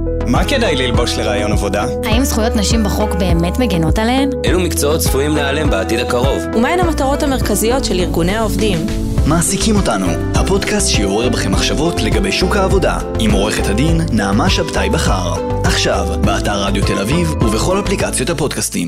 מה כדאי ללבוש לרעיון עבודה? האם זכויות נשים בחוק באמת מגנות עליהן? אילו מקצועות צפויים להיעלם בעתיד הקרוב? ומהן המטרות המרכזיות של ארגוני העובדים? מעסיקים אותנו, הפודקאסט שיעורר בכם מחשבות לגבי שוק העבודה, עם עורכת הדין נעמה שבתאי בחר. עכשיו, באתר רדיו תל אביב ובכל אפליקציות הפודקאסטים.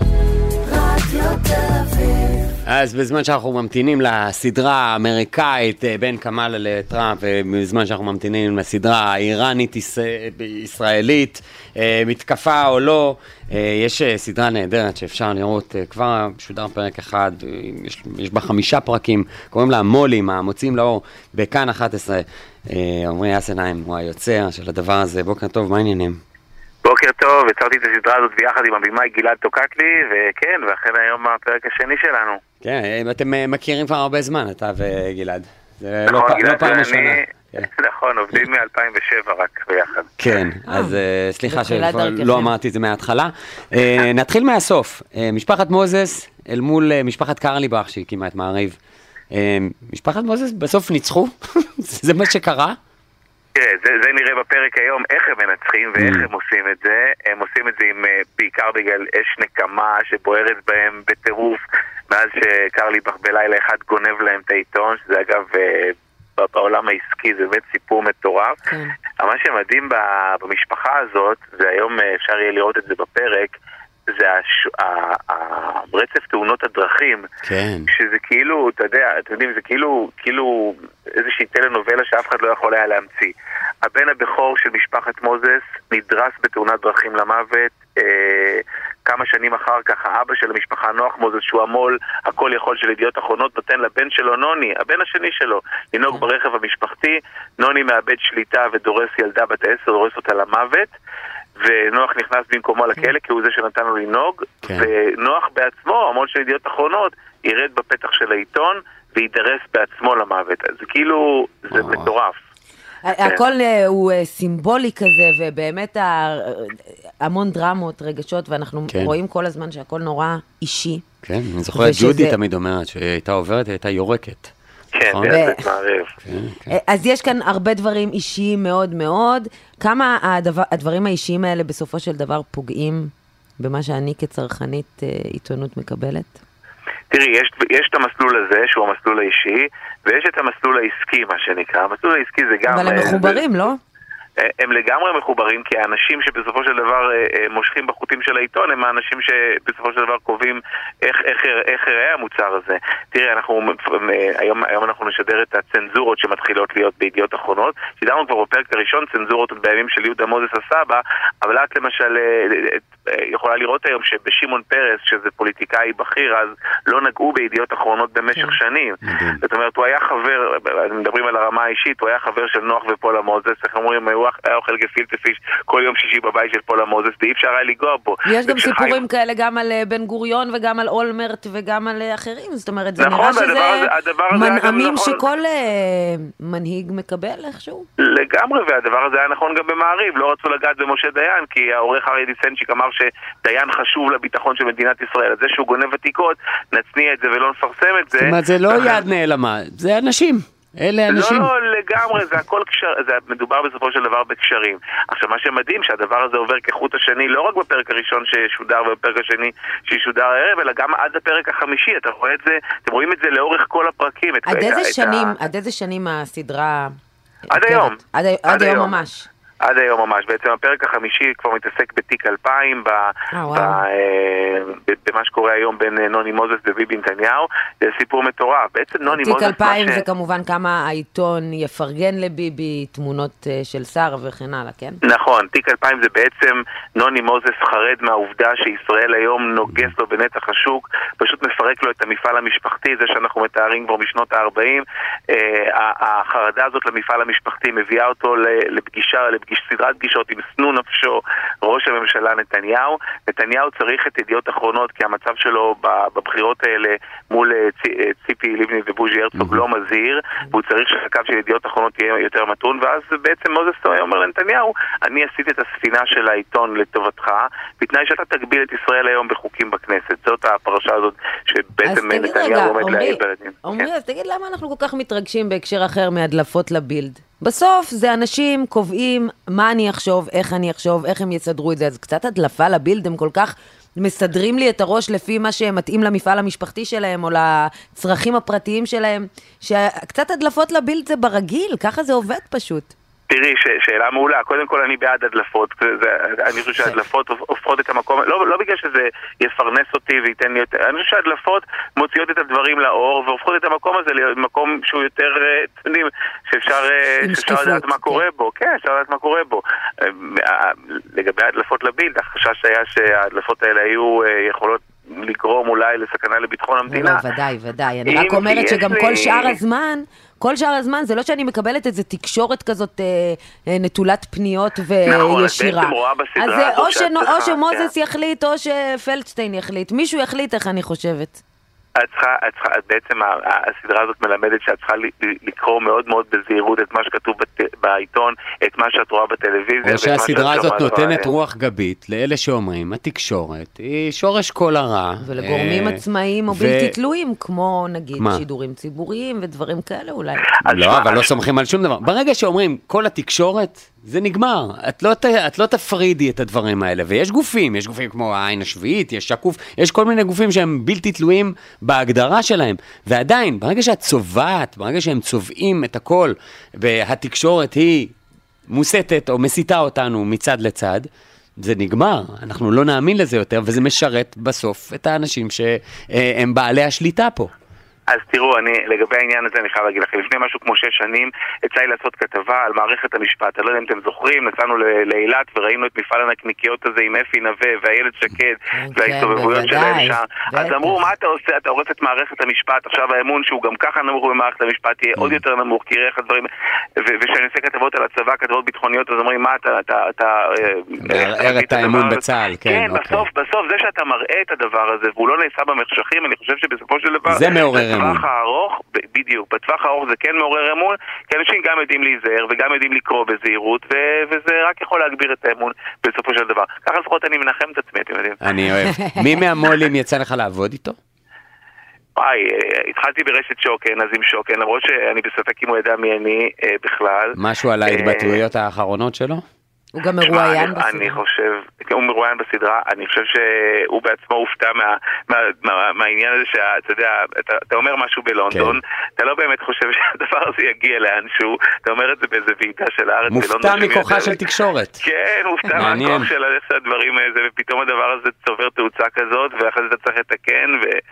רדיו תל אביב. אז בזמן שאנחנו ממתינים לסדרה האמריקאית בין קמאלה לטראמפ, ובזמן שאנחנו ממתינים לסדרה האיראנית-ישראלית, מתקפה או לא, יש סדרה נהדרת שאפשר לראות, כבר שודר פרק אחד, יש בה 5 פרקים, קוראים לה מולים, המוצאים לאור, בכאן 11. עמרי אסנהיים הוא היוצר של הדבר הזה. בוקר טוב, מה העניינים? בוקר טוב, יצרתי את הסדרה הזאת ביחד עם הבמאי גלעד טוקטלי, וכן, ואכן היום הפרק השני שלנו. כן, אתם מכירים כבר הרבה זמן, אתה וגלעד. זה נכון, לא פעם ראשונה. נכון, עובדים מ-2007 רק ביחד. כן, אז סליחה שלא אמרתי את זה מההתחלה. נתחיל מהסוף. משפחת מוזס אל מול משפחת קרליבך שהקימה את מעריב. משפחת מוזס בסוף ניצחו? זה מה שקרה? תראה, זה נראה בפרק היום איך הם מנצחים ואיך הם עושים את זה. הם עושים את זה עם בעיקר בגלל אש נקמה שבוערת בהם בטירוף מאז שקרליבך בלילה אחד גונב להם את העיתון, שזה אגב בעולם העסקי זה באמת סיפור מטורף. מה שמדהים במשפחה הזאת, והיום אפשר יהיה לראות את זה בפרק, זה רצף תאונות הדרכים, שזה כאילו, אתה יודע, אתם יודעים, זה כאילו איזושהי טלנובלה שאף אחד לא יכול היה להמציא. הבן הבכור של משפחת מוזס נדרס בתאונת דרכים למוות, כמה שנים אחר כך האבא של המשפחה נוח מוזס, שהוא המול הכל יכול של ידיעות אחרונות, נותן לבן שלו נוני, הבן השני שלו, לנהוג ברכב המשפחתי. נוני מאבד שליטה ודורס ילדה בת 10, דורס אותה למוות, ונוח נכנס במקומו לכלא כי הוא זה שנתן לו לנהוג, ונוח בעצמו, המול של ידיעות אחרונות, ירד בפתח של העיתון וידרס בעצמו למוות. זה כאילו, זה מטורף. הכל הוא סימבולי כזה, ובאמת המון דרמות, רגשות, ואנחנו רואים כל הזמן שהכל נורא אישי. כן, אני זוכרת ג'ודי תמיד אומרת שהייתה עוברת, הייתה יורקת. כן, זה מערב. אז יש כאן הרבה דברים אישיים מאוד מאוד. כמה הדברים האישיים האלה בסופו של דבר פוגעים במה שאני כצרכנית עיתונות מקבלת? תראי, יש את המסלול הזה, שהוא המסלול האישי, ויש את המסלול העסקי, מה שנקרא. המסלול העסקי זה גם... אבל הם מחוברים, לא? הם לגמרי מחוברים, כי האנשים שבסופו של דבר מושכים בחוטים של העיתון, הם האנשים שבסופו של דבר קובעים איך יראה המוצר הזה. תראה, היום אנחנו נשדר את הצנזורות שמתחילות להיות בידיעות אחרונות. שידרנו כבר בפרק הראשון צנזורות בימים של יהודה מוזס הסבא, אבל את למשל יכולה לראות היום שבשימון פרס, שזה פוליטיקאי בכיר, אז לא נגעו בידיעות אחרונות במשך שנים. זאת אומרת, הוא היה חבר, מדברים על הרמה האישית, הוא היה חבר של נוח ופולה מוזס, איך אומרים, היה אוכל גפילטה פיש כל יום שישי בבית של פולה מוזס, ואי אפשר היה לגוע בו. יש גם סיפורים כאלה גם על בן גוריון וגם על אולמרט וגם על אחרים, זאת אומרת, זה נראה שזה מנעמים שכל מנהיג מקבל איכשהו. לגמרי, והדבר הזה היה נכון גם במעריב, לא רצו לגעת במשה דיין, כי העורך אריה דיסנצ'יק אמר שדיין חשוב לביטחון של מדינת ישראל, אז זה שהוא גונב עתיקות, נצניע את זה ולא נפרסם את זה. זאת אומרת, זה לא יד נעלמה, זה אנשים. אלה אנשים. לא, לגמרי, זה הכל קשר, זה מדובר בסופו של דבר בקשרים. עכשיו, מה שמדהים, שהדבר הזה עובר כחוט השני, לא רק בפרק הראשון ששודר ובפרק השני שישודר הערב, אלא גם עד הפרק החמישי. אתה רואה את זה, אתם רואים את זה לאורך כל הפרקים. עד איזה שנים הסדרה? עד היום. עד היום ממש. עד היום ממש. בעצם הפרק החמישי כבר מתעסק בתיק 2000, במה שקורה היום בין נוני מוזס וביבי נתניהו. זה סיפור מטורף. בעצם נוני מוזס... תיק 2000 זה כמובן כמה העיתון יפרגן לביבי, תמונות של שר וכן הלאה, כן? נכון. תיק 2000 זה בעצם נוני מוזס חרד מהעובדה שישראל היום נוגס לו בנתח השוק, פשוט מפרק לו את המפעל המשפחתי, זה שאנחנו מתארים כבר משנות ה-40. החרדה הזאת למפעל המשפחתי מביאה אותו סדרת פגישות עם סנו נפשו ראש הממשלה נתניהו. נתניהו צריך את ידיעות אחרונות כי המצב שלו בבחירות האלה מול ציפי לבני ובוז'י הרצוג לא מזהיר, והוא צריך שהקו של ידיעות אחרונות יהיה יותר מתון, ואז בעצם מוזס אומר לנתניהו, אני עשיתי את הספינה של העיתון לטובתך, בתנאי שאתה תגביל את ישראל היום בחוקים בכנסת. זאת הפרשה הזאת שבעצם נתניהו עומד להעיד בלדים. אז תגיד, למה אנחנו כל כך מתרגשים בהקשר אחר מהדלפות לבילד? בסוף זה אנשים קובעים מה אני אחשוב, איך אני אחשוב, איך הם יסדרו את זה. אז קצת הדלפה לבילד, הם כל כך מסדרים לי את הראש לפי מה שמתאים למפעל המשפחתי שלהם, או לצרכים הפרטיים שלהם, שקצת הדלפות לבילד זה ברגיל, ככה זה עובד פשוט. תראי, שאלה מעולה. קודם כל אני בעד הדלפות. אני חושב שהדלפות הופכות את המקום, לא בגלל שזה יפרנס אותי וייתן לי יותר, אני חושב שהדלפות מוציאות את הדברים לאור והופכות את המקום הזה למקום שהוא יותר, שאפשר לדעת מה קורה בו. כן, אפשר לדעת מה קורה בו. לגבי הדלפות לבילד, החשש היה שההדלפות האלה היו יכולות לגרום אולי לסכנה לביטחון המדינה. לא, ודאי. אני רק אומרת שגם כל שאר הזמן, זה לא שאני מקבלת איזו תקשורת כזאת נטולת פניות וישירה. אז או שמוזס יחליט, או שפלדשטיין יחליט. מישהו יחליט איך אני חושבת. בעצם הסדרה הזאת מלמדת שאת צריכה לקרוא מאוד מאוד בזהירות את מה שכתוב בעיתון, את מה שאת רואה בטלוויזיה. או שהסדרה הזאת נותנת רוח גבית לאלה שאומרים, התקשורת היא שורש כל הרע. ולגורמים עצמאיים או בלתי תלויים, כמו נגיד שידורים ציבוריים ודברים כאלה אולי. לא, אבל לא סומכים על שום דבר. ברגע שאומרים כל התקשורת, זה נגמר. את לא תפרידי את הדברים האלה. ויש גופים כמו העין השביעית, יש שקוף, יש כל מיני גופים שהם בלתי תלויים בהגדרה שלהם. ועדיין, ברגע שאת צובעת, ברגע שהם צובעים את הכל, והתקשורת היא מוסתת או מסיתה אותנו מצד לצד, זה נגמר. אנחנו לא נאמין לזה יותר, וזה משרת בסוף את האנשים שהם בעלי השליטה פה. אז תראו, לגבי העניין הזה אני חייב להגיד לכם, לפני משהו כמו 6 שנים, יצא לי לעשות כתבה על מערכת המשפט. אני לא יודע אם אתם זוכרים, נסענו לאילת וראינו את מפעל הנקניקיות הזה עם אפי נווה ואיילת שקד וההסתובבויות שלהם שם. אז אמרו, מה אתה עושה? אתה הורס את מערכת המשפט, עכשיו האמון שהוא גם ככה נמוך במערכת המשפט יהיה עוד יותר נמוך, כי ראה איך הדברים, ושאני עושה כתבות על הצבא, כתבות ביטחוניות, אז אומרים, מה אתה מערער את האמון בצה"ל, כן, בסוף זה שאתה מראה את הדבר הזה והוא לא נעשה במחשכים, אני חושב שבסופו של דבר זה מעורר בטווח הארוך, בדיוק, בטווח הארוך זה כן מעורר אמון, כי אנשים גם יודעים להיזהר וגם יודעים לקרוא בזהירות, וזה רק יכול להגביר את האמון בסופו של דבר. ככה לפחות אני מנחם את עצמי, אתם יודעים. אני אוהב. מי מהמו"לים יצא לך לעבוד איתו? התחלתי ברשת שוקן, אז עם שוקן, למרות שאני בספק אם הוא ידע מי אני בכלל. משהו על ההתבטאויות האחרונות שלו? הוא גם מרואיין בסדרה. אני חושב, הוא מרואיין בסדרה, אני חושב שהוא בעצמו הופתע מהעניין הזה שאתה יודע, אתה אומר משהו בלונדון, אתה לא באמת חושב שהדבר הזה יגיע לאנשהו, אתה אומר את זה באיזה ועידה של הארץ. מופתע מכוחה של תקשורת. כן, מופתע מהכוח של הדברים האלה, ופתאום הדבר הזה צובר תאוצה כזאת, ואחרי זה אתה צריך לתקן,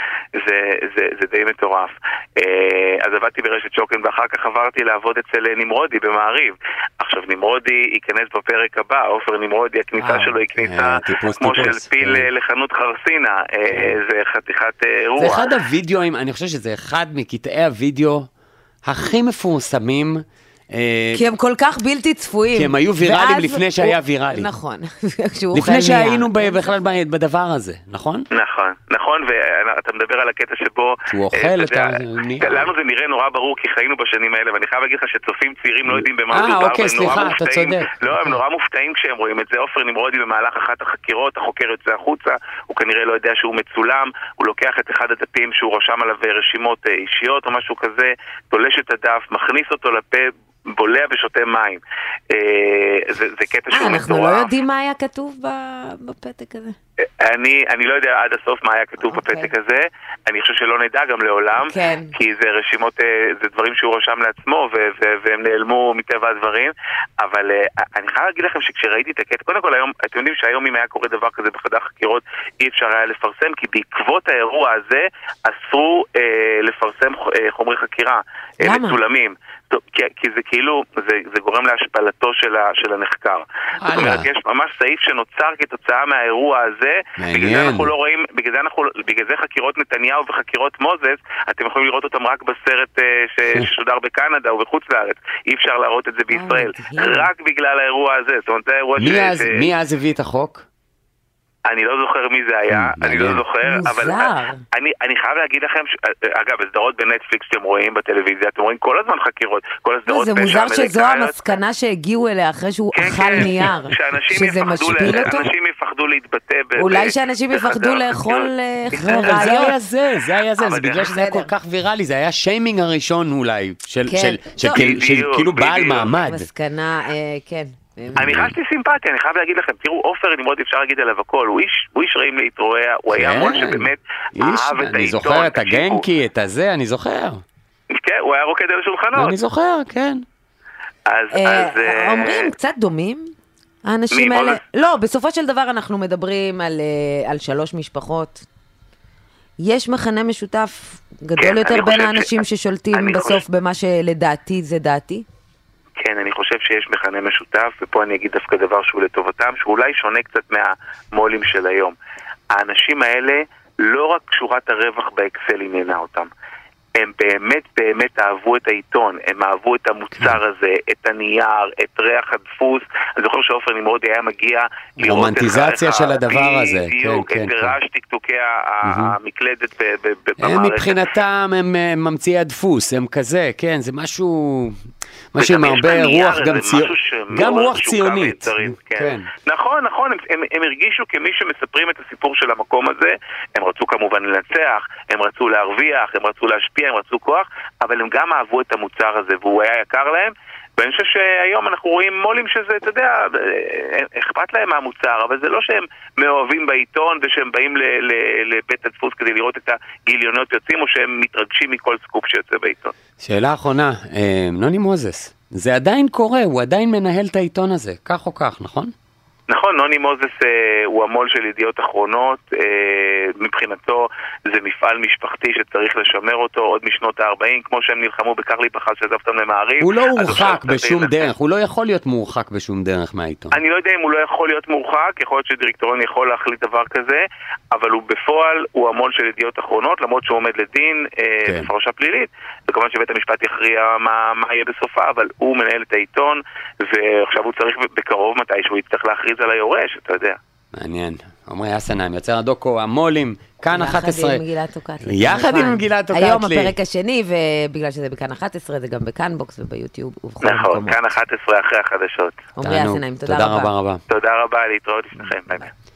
וזה די מטורף. אז עבדתי ברשת שוקן, ואחר כך עברתי לעבוד אצל נמרודי במעריב. עכשיו נמרודי ייכנס בפרק הבא, עופר נמרודי, הכניסה שלו היא כניסה כמו של פיל לחנות חרסינה, זה חתיכת רוח. זה אחד הוידאוים, אני חושב שזה אחד מקטעי הוידאו הכי מפורסמים, כי הם כל כך בלתי צפויים. כי הם היו ויראליים לפני שהיה ויראלי. נכון. לפני שהיינו בכלל בדבר הזה, נכון? נכון, ואתה מדבר על הקטע שבו... שהוא אוכל את ה... לנו זה נראה נורא ברור, כי חיינו בשנים האלה, ואני חייב להגיד לך שצופים צעירים לא יודעים במה מדובר. אוקיי, סליחה, אתה צודק. לא, הם נורא מופתעים כשהם רואים את זה. עופר נמרודי במהלך אחת החקירות, החוקר יוצא החוצה, הוא כנראה לא יודע שהוא מצולם, הוא לוקח את אחד הדפים שהוא רשם עליו רשימות אישיות או משהו כזה, תולש את הדף, מכניס אותו לפה, בולע ושותה מים. זה קטע שהוא מטורף. אנחנו לא יודעים מה היה כתוב בפתק הזה. אני לא יודע עד הסוף מה היה כתוב בפתק הזה. אני חושב שלא נדע גם לעולם, כי זה רשימות, זה דברים שהוא רשם לעצמו, והם נעלמו מטבע הדברים. אבל אני חייב להגיד לכם שכשראיתי את הקטע, קודם כל היום, אתם יודעים שהיום אם היה קורה דבר כזה בחדר חקירות, אי אפשר היה לפרסם, כי בעקבות האירוע הזה אסרו לפרסם חומרי חקירה מצולמים. כי זה כאילו, זה גורם להשפלתו של הנחקר. זאת אומרת, יש ממש סעיף שנוצר כתוצאה מהאירוע הזה, בגלל זה אנחנו לא רואים, בגלל זה חקירות נתניהו וחקירות מוזס, אתם יכולים לראות אותם רק בסרט ששודר בקנדה ובחוץ לארץ. אי אפשר להראות את זה בישראל. רק בגלל האירוע הזה. זאת אומרת, זה האירוע מי אז הביא את החוק? אני לא זוכר מי זה היה, אני לא זוכר, אבל אני חייב להגיד לכם, אגב, בסדרות בנטפליקס שאתם רואים בטלוויזיה, אתם רואים כל הזמן חקירות, כל הסדרות זה מוזר שזו המסקנה שהגיעו אליה אחרי שהוא אכל נייר, שזה משפיל אותו? שאנשים יפחדו להתבטא. אולי שאנשים יפחדו לאכול רעיון. זה היה זה בגלל שזה היה כל כך ויראלי, זה היה שיימינג הראשון אולי, של כאילו בעל מעמד. מסקנה, כן. אני חשתי סימפתיה, אני חייב להגיד לכם, תראו, עופר נמרוד אפשר להגיד עליו הכל, הוא איש רעים להתרועע, הוא היה מול שבאמת אהב את העיתון. אני זוכר את הגנקי, את הזה, אני זוכר. כן, הוא היה רוקד על שולחנות. אני זוכר, כן. אומרים, קצת דומים, האנשים האלה. לא, בסופו של דבר אנחנו מדברים על 3 משפחות. יש מכנה משותף גדול יותר בין האנשים ששולטים בסוף במה שלדעתי זה דעתי? כן, אני חושב שיש מכנה משותף, ופה אני אגיד דווקא דבר שהוא לטובתם, שאולי שונה קצת מהמולים של היום. האנשים האלה, לא רק שורת הרווח באקסל עניינה אותם. הם באמת אהבו את העיתון, הם אהבו את המוצר הזה, את הנייר, את ריח הדפוס. אני זוכר שעופר נמרוד היה מגיע לראות רומנטיזציה של הדבר הזה. בדיוק, את רעש טקטוקי המקלדת במערכת. מבחינתם הם ממציאי הדפוס, הם כזה, כן, זה משהו עם הרבה רוח, גם רוח ציונית. נכון, הם הרגישו כמי שמספרים את הסיפור של המקום הזה, הם רצו כמובן לנצח, הם רצו להרוויח, הם רצו להשפיע, הם רצו כוח, אבל הם גם אהבו את המוצר הזה, והוא היה יקר להם, ואני חושב שהיום אנחנו רואים מולים שזה, אתה יודע, אכפת להם מהמוצר, אבל זה לא שהם מאוהבים בעיתון, ושהם באים לבית הדפוס כדי לראות את הגיליונות יוצאים, או שהם מתרגשים מכל סקופ שיוצא בעיתון. שאלה אחרונה, נוני מוזס, זה עדיין קורה, הוא עדיין מנהל את העיתון הזה, כך או כך, נכון? נכון, נוני מוזס הוא המול של ידיעות אחרונות, מבחינתו זה מפעל משפחתי שצריך לשמר אותו עוד משנות ה-40, כמו שהם נלחמו בקרלי פחל שעזב אותם למעריב. הוא לא הורחק בשום דרך, הוא לא יכול להיות מורחק בשום דרך מהעיתון. אני לא יודע אם הוא לא יכול להיות מורחק, יכול להיות שדירקטוריון יכול להחליט דבר כזה, אבל הוא בפועל, הוא המול של ידיעות אחרונות, למרות שהוא עומד לדין בפרשה פלילית, וכמובן שבית המשפט יכריע מה יהיה בסופה, אבל הוא מנהל את העיתון, ועכשיו הוא צריך בקרוב מתי שהוא יצטרך להכריז על היורש, אתה יודע. מעניין. עומרי אסנהיים, יוצר הדוקו, המולים, כאן 11. יחד עם מגילת אוקטלי. יחד עם מגילת אוקטלי. היום הפרק השני, ובגלל שזה בכאן 11, זה גם בכאן בוקס וביוטיוב ובכל מקומות. נכון, כאן 11 אחרי החדשות. עומרי אסנהיים, תודה רבה. תודה רבה. תודה רבה, להתראות לפניכם, ביי ביי.